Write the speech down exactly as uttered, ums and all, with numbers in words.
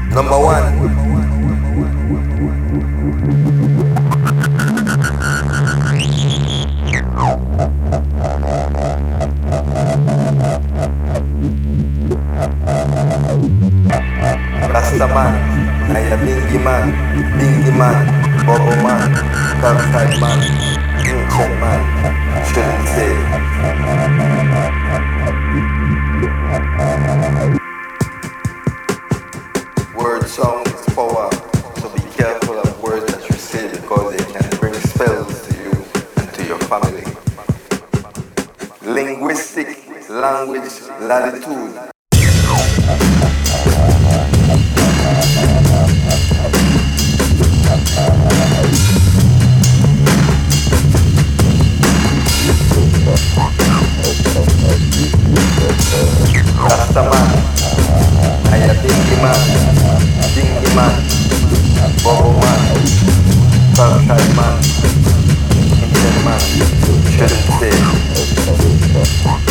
Number one. Rastaman, I a dingy man, dingy man, bubble man, Southside man, ancient man, shouldn't say. Word sound is power, so be careful of words that you say because they can bring spells to you and to your family. Linguistic language latitude. Rastaman, I a dingy man, dingy man, bubble man, Southside man, Indian man, shouldn't say.